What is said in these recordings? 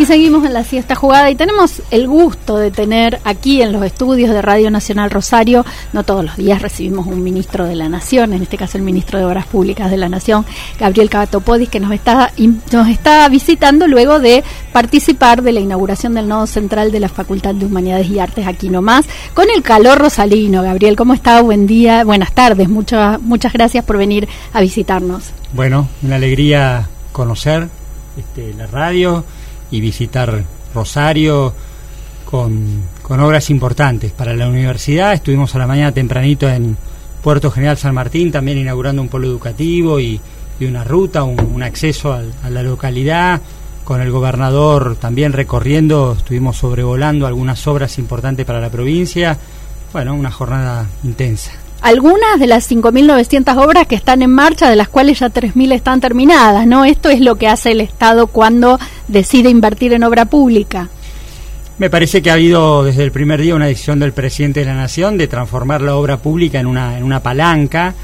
Y seguimos en la siesta jugada y tenemos el gusto de tener aquí en los estudios de Radio Nacional Rosario, no todos los días recibimos un ministro de la Nación, en este caso el ministro de Obras Públicas de la Nación, Gabriel Catopodis, que nos está visitando luego de participar de la inauguración del nodo central de la Facultad de Humanidades y Artes aquí nomás, con el calor rosalino. Gabriel, ¿cómo está? Buen día, buenas tardes, muchas gracias por venir a visitarnos. Bueno, una alegría conocer la radio y visitar Rosario con obras importantes para la universidad. Estuvimos a la mañana tempranito en Puerto General San Martín, también inaugurando un polo educativo y una ruta, un acceso a la localidad. Con el gobernador también recorriendo, estuvimos sobrevolando algunas obras importantes para la provincia. Bueno, una jornada intensa. Algunas de las 5.900 obras que están en marcha, de las cuales ya 3.000 están terminadas, ¿no? Esto es lo que hace el Estado cuando decide invertir en obra pública. Me parece que ha habido desde el primer día una decisión del presidente de la Nación de transformar la obra pública en una palanca,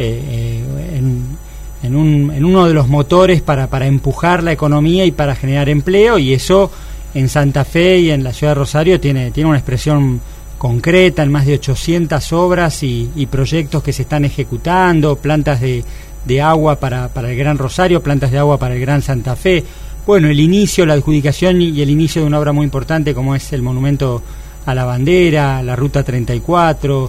en uno de los motores para empujar la economía y para generar empleo, y eso en Santa Fe y en la ciudad de Rosario tiene una expresión concreta en más de 800 obras y proyectos que se están ejecutando, plantas de agua para el Gran Rosario, plantas de agua para el Gran Santa Fe. Bueno, el inicio, la adjudicación y el inicio de una obra muy importante como es el Monumento a la Bandera, la Ruta 34,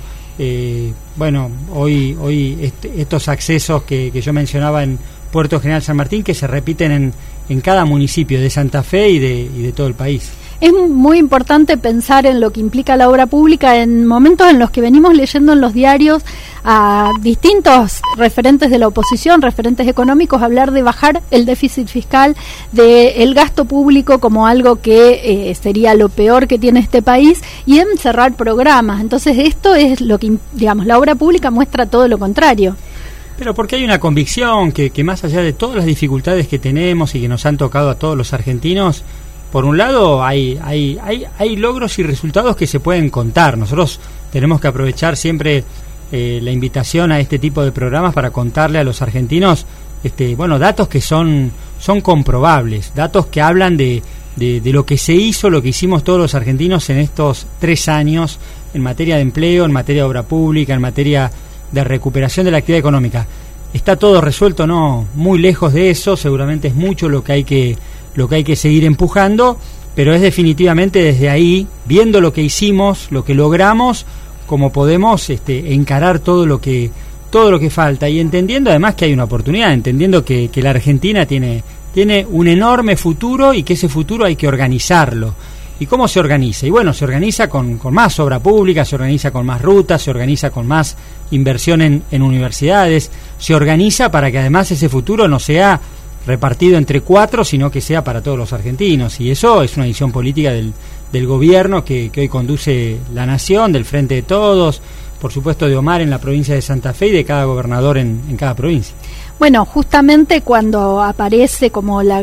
bueno, hoy estos accesos que yo mencionaba en Puerto General San Martín, que se repiten en cada municipio de Santa Fe y de todo el país. Es muy importante pensar en lo que implica la obra pública en momentos en los que venimos leyendo en los diarios a distintos referentes de la oposición, referentes económicos, hablar de bajar el déficit fiscal, del gasto público como algo que sería lo peor que tiene este país, y en cerrar programas. Entonces esto es lo que, digamos, la obra pública muestra todo lo contrario. Pero porque hay una convicción que más allá de todas las dificultades que tenemos y que nos han tocado a todos los argentinos, por un lado hay logros y resultados que se pueden contar. Nosotros tenemos que aprovechar siempre la invitación a este tipo de programas para contarle a los argentinos datos que son comprobables, datos que hablan de lo que se hizo, lo que hicimos todos los argentinos en estos 3 años en materia de empleo, en materia de obra pública, en materia de recuperación de la actividad económica. ¿Está todo resuelto? No, muy lejos de eso. Seguramente es mucho lo que hay que seguir empujando, pero es definitivamente desde ahí, viendo lo que hicimos, lo que logramos, como podemos encarar todo lo que falta, y entendiendo además que hay una oportunidad, entendiendo que la Argentina tiene un enorme futuro y que ese futuro hay que organizarlo. ¿Y cómo se organiza? Y bueno, se organiza con más obra pública, se organiza con más rutas, se organiza con más inversión en universidades, se organiza para que además ese futuro no sea repartido entre 4, sino que sea para todos los argentinos. Y eso es una decisión política del gobierno que hoy conduce la Nación, del Frente de Todos, por supuesto de Omar en la provincia de Santa Fe y de cada gobernador en cada provincia. Bueno, justamente cuando aparece como el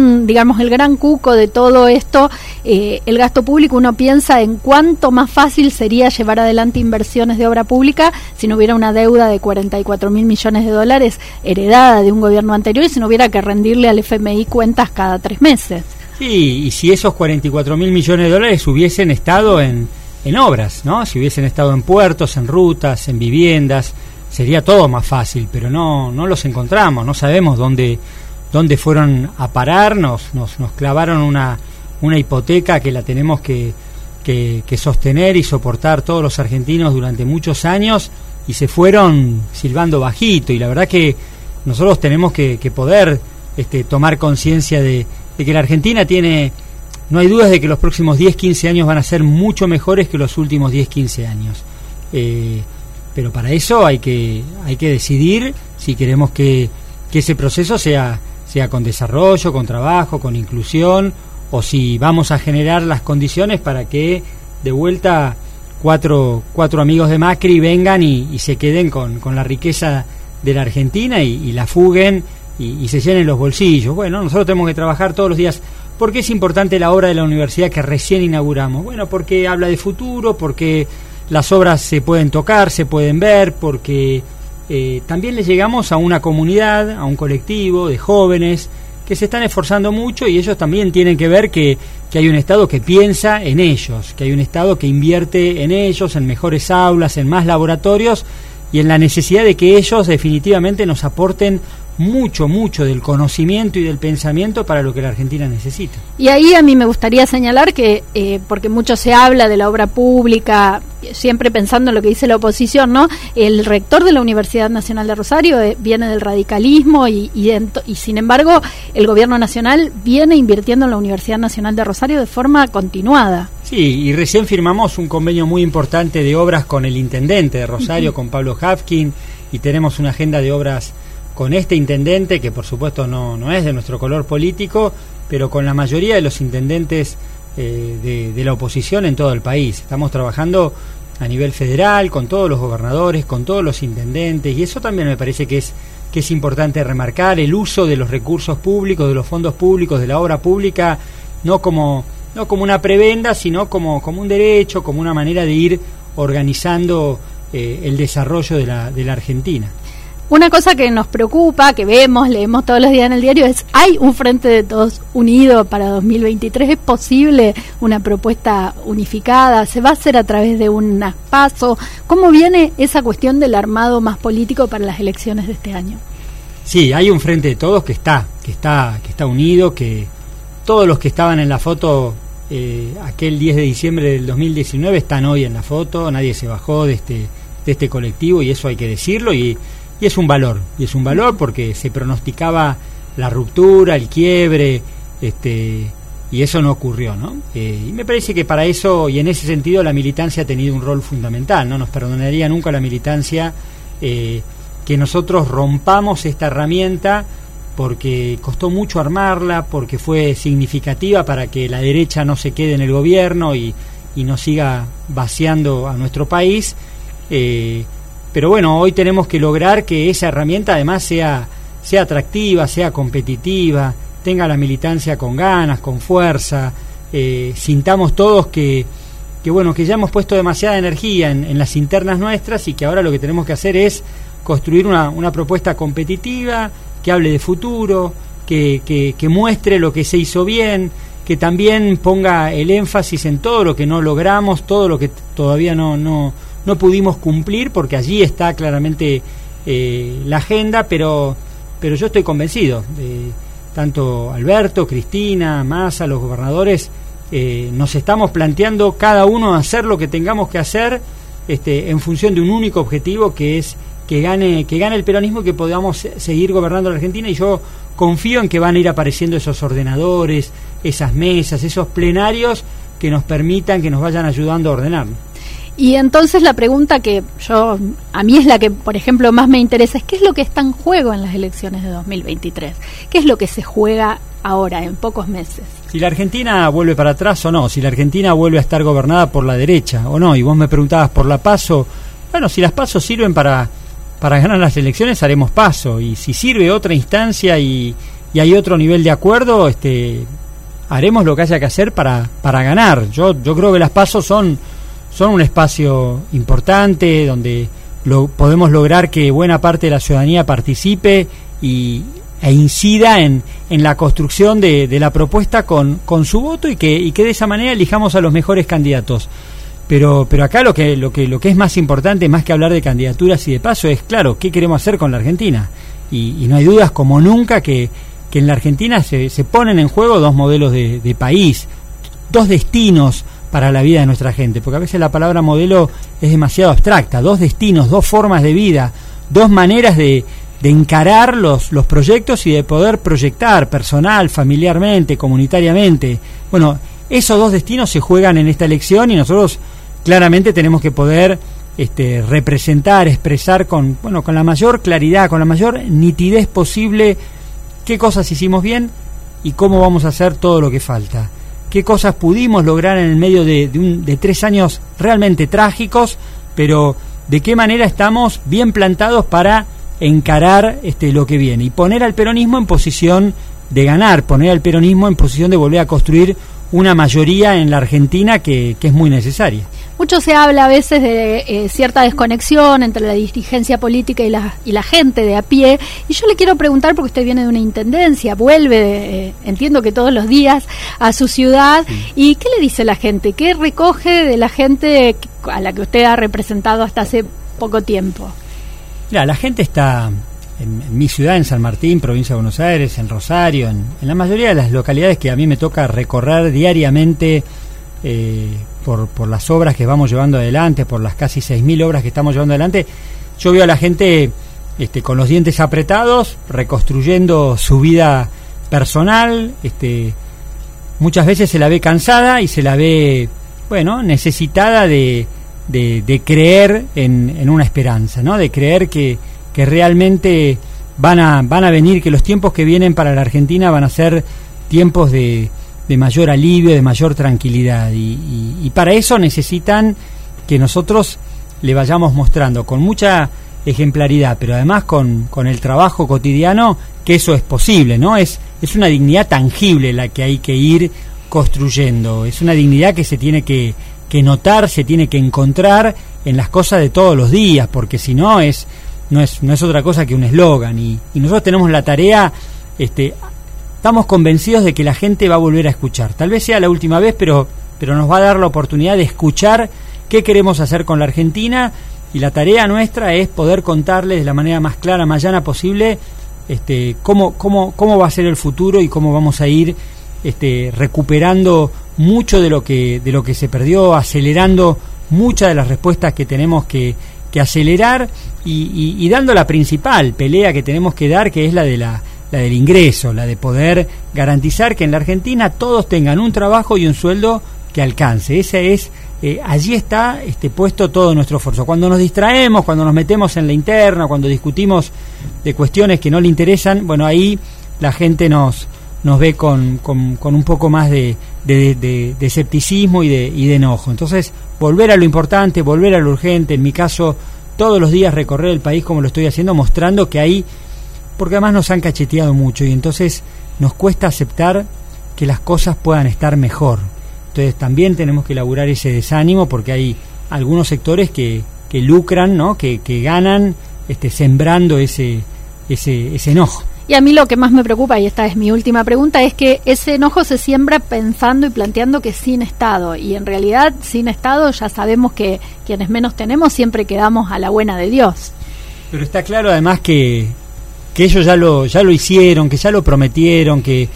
gran cuco de todo esto, el gasto público, uno piensa en cuánto más fácil sería llevar adelante inversiones de obra pública si no hubiera una deuda de 44.000 millones de dólares heredada de un gobierno anterior y si no hubiera que rendirle al FMI cuentas cada 3 meses. Sí, y si esos 44.000 millones de dólares hubiesen estado en obras, ¿no? Si hubiesen estado en puertos, en rutas, en viviendas, sería todo más fácil, pero no los encontramos, no sabemos dónde fueron a parar, nos clavaron una hipoteca que la tenemos que sostener y soportar todos los argentinos durante muchos años, y se fueron silbando bajito, y la verdad que nosotros tenemos que poder tomar conciencia de que la Argentina no hay dudas de que los próximos 10-15 años van a ser mucho mejores que los últimos 10-15 años. Pero para eso hay que decidir si queremos que ese proceso sea con desarrollo, con trabajo, con inclusión, o si vamos a generar las condiciones para que de vuelta cuatro amigos de Macri vengan y se queden con la riqueza de la Argentina y la fuguen y se llenen los bolsillos. Bueno, nosotros tenemos que trabajar todos los días. ¿Por qué es importante la obra de la universidad que recién inauguramos? Bueno, porque habla de futuro, porque las obras se pueden tocar, se pueden ver, porque también le llegamos a una comunidad, a un colectivo de jóvenes que se están esforzando mucho, y ellos también tienen que ver que hay un Estado que piensa en ellos, que hay un Estado que invierte en ellos, en mejores aulas, en más laboratorios, y en la necesidad de que ellos definitivamente nos aporten mucho del conocimiento y del pensamiento para lo que la Argentina necesita. Y ahí a mí me gustaría señalar que, porque mucho se habla de la obra pública, siempre pensando en lo que dice la oposición, ¿no? El rector de la Universidad Nacional de Rosario viene del radicalismo y sin embargo el gobierno nacional viene invirtiendo en la Universidad Nacional de Rosario de forma continuada. Sí, y recién firmamos un convenio muy importante de obras con el intendente de Rosario, con Pablo Hafkin, y tenemos una agenda de obras con este intendente, que por supuesto no es de nuestro color político, pero con la mayoría de los intendentes de la oposición en todo el país. Estamos trabajando a nivel federal, con todos los gobernadores, con todos los intendentes, y eso también me parece que es importante remarcar, el uso de los recursos públicos, de los fondos públicos, de la obra pública, no como una prebenda, sino como un derecho, como una manera de ir organizando el desarrollo de la Argentina. Una cosa que nos preocupa, que leemos todos los días en el diario, es: ¿hay un Frente de Todos unido para 2023? ¿Es posible una propuesta unificada? ¿Se va a hacer a través de un PASO? ¿Cómo viene esa cuestión del armado más político para las elecciones de este año? Sí, hay un Frente de Todos que está unido, que todos los que estaban en la foto aquel 10 de diciembre del 2019 están hoy en la foto, nadie se bajó de este colectivo, y eso hay que decirlo, y es un valor porque se pronosticaba la ruptura, el quiebre, y eso no ocurrió, ¿no? Y me parece que para eso, y en ese sentido, la militancia ha tenido un rol fundamental. No nos perdonaría nunca la militancia que nosotros rompamos esta herramienta, porque costó mucho armarla, porque fue significativa para que la derecha no se quede en el gobierno y no siga vaciando a nuestro país. Pero bueno, hoy tenemos que lograr que esa herramienta además sea atractiva, sea competitiva, tenga la militancia con ganas, con fuerza, sintamos todos que ya hemos puesto demasiada energía en las internas nuestras, y que ahora lo que tenemos que hacer es construir una propuesta competitiva, que hable de futuro, que muestre lo que se hizo bien, que también ponga el énfasis en todo lo que no logramos, todo lo que todavía no pudimos cumplir, porque allí está claramente la agenda, pero yo estoy convencido, tanto Alberto, Cristina, Massa, los gobernadores, nos estamos planteando cada uno hacer lo que tengamos que hacer en función de un único objetivo, que es que gane el peronismo y que podamos seguir gobernando la Argentina. Y yo confío en que van a ir apareciendo esos ordenadores, esas mesas, esos plenarios que nos permitan, que nos vayan ayudando a ordenar. Y entonces la pregunta que a mí es la que, por ejemplo, más me interesa, es: ¿qué es lo que está en juego en las elecciones de 2023? ¿Qué es lo que se juega ahora, en pocos meses? Si la Argentina vuelve para atrás o no, si la Argentina vuelve a estar gobernada por la derecha o no. Y vos me preguntabas por la PASO. Bueno, si las PASO sirven para ganar las elecciones, haremos PASO. Y si sirve otra instancia y hay otro nivel de acuerdo, haremos lo que haya que hacer para ganar. Yo creo que las PASO son un espacio importante donde podemos lograr que buena parte de la ciudadanía participe e incida en la construcción de la propuesta con su voto, y que de esa manera elijamos a los mejores candidatos. Pero acá lo que es más importante, más que hablar de candidaturas y de PASO, es claro, ¿qué queremos hacer con la Argentina? Y no hay dudas como nunca que en la Argentina se ponen en juego dos modelos de país, dos destinos para la vida de nuestra gente, porque a veces la palabra modelo es demasiado abstracta. Dos destinos, dos formas de vida, dos maneras de encarar los proyectos y de poder proyectar personal, familiarmente, comunitariamente. Bueno, esos dos destinos se juegan en esta elección, y nosotros claramente tenemos que poder representar, expresar con la mayor claridad, con la mayor nitidez posible, qué cosas hicimos bien y cómo vamos a hacer todo lo que falta. Qué cosas pudimos lograr en el medio de 3 años realmente trágicos, pero de qué manera estamos bien plantados para encarar lo que viene, y poner al peronismo en posición de ganar, poner al peronismo en posición de volver a construir una mayoría en la Argentina que es muy necesaria. Mucho se habla a veces de cierta desconexión entre la dirigencia política y la gente de a pie, y yo le quiero preguntar, porque usted viene de una intendencia, vuelve, entiendo que todos los días, a su ciudad, y ¿qué le dice la gente? ¿Qué recoge de la gente a la que usted ha representado hasta hace poco tiempo? Mira, la gente está en mi ciudad, en San Martín, provincia de Buenos Aires, en Rosario, en la mayoría de las localidades que a mí me toca recorrer diariamente, por las obras que vamos llevando adelante, por las casi 6.000 obras que estamos llevando adelante. Yo veo a la gente con los dientes apretados, reconstruyendo su vida personal. Muchas veces se la ve cansada y se la ve, necesitada de creer en una esperanza, ¿no? De creer que realmente van a venir, que los tiempos que vienen para la Argentina van a ser tiempos de mayor alivio, de mayor tranquilidad, y para eso necesitan que nosotros le vayamos mostrando con mucha ejemplaridad, pero además con el trabajo cotidiano, que eso es posible, ¿no? Es una dignidad tangible la que hay que ir construyendo, es una dignidad que se tiene que notar, se tiene que encontrar en las cosas de todos los días, porque si no es otra cosa que un eslogan, y nosotros tenemos la tarea, estamos convencidos de que la gente va a volver a escuchar. Tal vez sea la última vez, pero nos va a dar la oportunidad de escuchar qué queremos hacer con la Argentina, y la tarea nuestra es poder contarles de la manera más clara, más llana posible, cómo va a ser el futuro y cómo vamos a ir recuperando mucho de lo que se perdió, acelerando muchas de las respuestas que tenemos que acelerar, y dando la principal pelea que tenemos que dar, que es la del ingreso, la de poder garantizar que en la Argentina todos tengan un trabajo y un sueldo que alcance. Allí está puesto todo nuestro esfuerzo. Cuando nos distraemos, cuando nos metemos en la interna, cuando discutimos de cuestiones que no le interesan, ahí la gente nos ve con un poco más de escepticismo y de enojo. Entonces, volver a lo importante, volver a lo urgente, en mi caso, todos los días recorrer el país como lo estoy haciendo, mostrando que hay, porque además nos han cacheteado mucho y entonces nos cuesta aceptar que las cosas puedan estar mejor. Entonces también tenemos que elaborar ese desánimo, porque hay algunos sectores que lucran, ¿no? que ganan sembrando ese enojo. Y a mí lo que más me preocupa, y esta es mi última pregunta, es que ese enojo se siembra pensando y planteando que sin Estado, y en realidad sin Estado ya sabemos que quienes menos tenemos siempre quedamos a la buena de Dios. Pero está claro además que ellos ya lo hicieron, que ya lo prometieron, que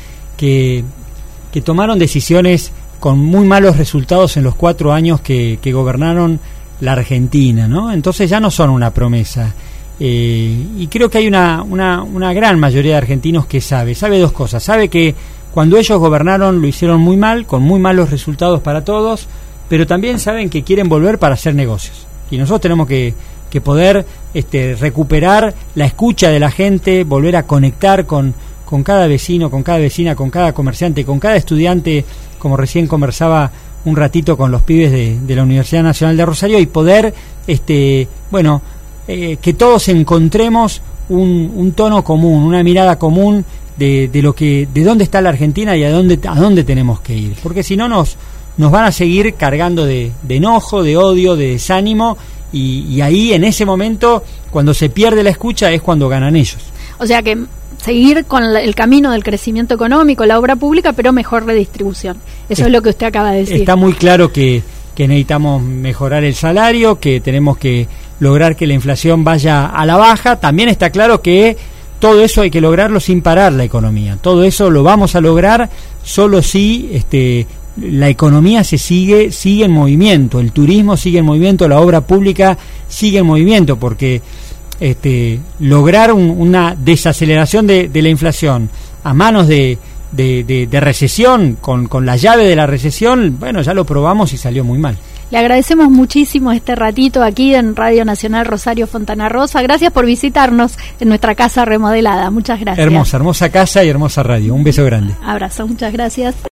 tomaron decisiones con muy malos resultados en los 4 años que gobernaron la Argentina, ¿no? Entonces ya no son una promesa. Y creo que hay una gran mayoría de argentinos que sabe 2 cosas. Sabe que cuando ellos gobernaron lo hicieron muy mal, con muy malos resultados para todos, pero también saben que quieren volver para hacer negocios. Y nosotros tenemos que poder recuperar la escucha de la gente, volver a conectar con cada vecino, con cada vecina, con cada comerciante, con cada estudiante, como recién conversaba un ratito con los pibes de la Universidad Nacional de Rosario, y poder que todos encontremos un tono común, una mirada común de dónde está la Argentina y a dónde tenemos que ir, porque si no nos van a seguir cargando de enojo, de odio, de desánimo, y ahí en ese momento, cuando se pierde la escucha, es cuando ganan ellos. O sea que seguir con el camino del crecimiento económico, la obra pública, pero mejor redistribución. Eso es lo que usted acaba de decir. Está muy claro que necesitamos mejorar el salario, que tenemos que lograr que la inflación vaya a la baja. También está claro que todo eso hay que lograrlo sin parar la economía. Todo eso lo vamos a lograr solo si la economía sigue en movimiento, el turismo sigue en movimiento, la obra pública sigue en movimiento, porque lograr una desaceleración de la inflación a manos de recesión, con la llave de la recesión, ya lo probamos y salió muy mal. Le agradecemos muchísimo este ratito aquí en Radio Nacional Rosario Fontana Rosa. Gracias por visitarnos en nuestra casa remodelada. Muchas gracias. Hermosa casa y hermosa radio. Un beso grande. Abrazo, muchas gracias.